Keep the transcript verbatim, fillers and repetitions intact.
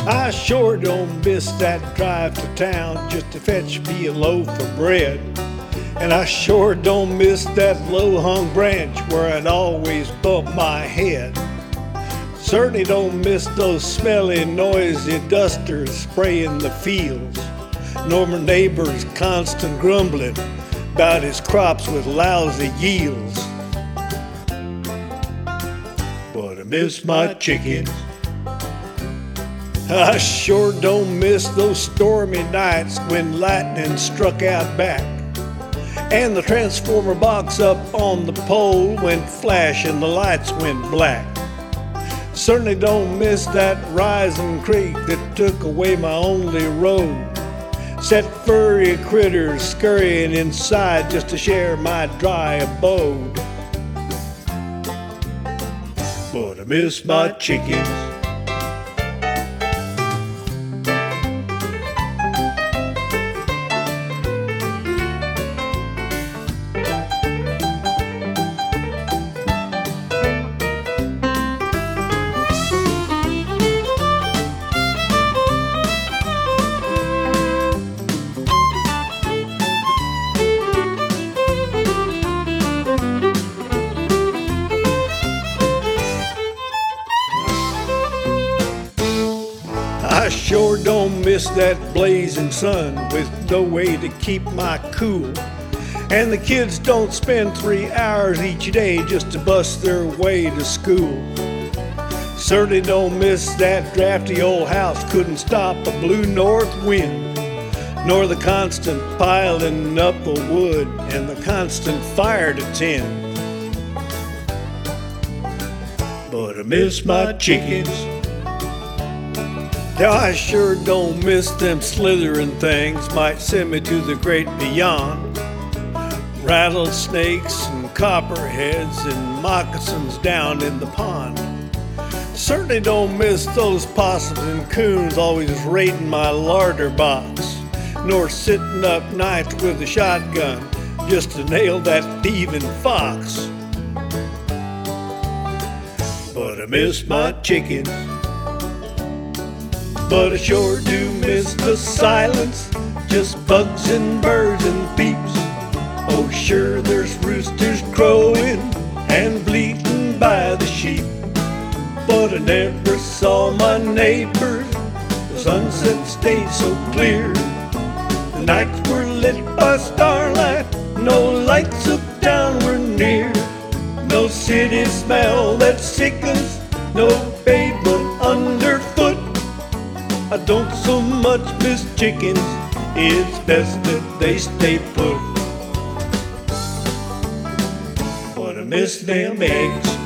I sure don't miss that drive to town just to fetch me a loaf of bread. And I sure don't miss that low-hung branch where I'd always bump my head. Certainly don't miss those smelly, noisy dusters spraying the fields, nor my neighbor's constant grumbling about his crops with lousy yields. But I miss my chickens. I sure don't miss those stormy nights when lightning struck out back, and the transformer box up on the pole went flash and the lights went black. Certainly don't miss that rising creek that took away my only road, set furry critters scurrying inside just to share my dry abode. But I miss my chickens. I sure don't miss that blazing sun with no way to keep my cool. And the kids don't spend three hours each day just to bust their way to school. Certainly don't miss that drafty old house couldn't stop a blue north wind, nor the constant piling up of wood and the constant fire to tend. But I miss my chickens. Now I sure don't miss them slithering things might send me to the great beyond. Rattlesnakes and copperheads and moccasins down in the pond. Certainly don't miss those possums and coons always raiding my larder box, nor sitting up nights with a shotgun just to nail that thieving fox. But I miss my chickens. But I sure do miss the silence, just bugs and birds and peeps. Oh, sure, there's roosters crowing and bleating by the sheep. But I never saw my neighbors, the sunset stayed so clear. The nights were lit by starlight, no lights uptown were near. No city smell that sickens, no pavement underfoot. I don't so much miss chickens, it's best that they stay put. But I miss them eggs.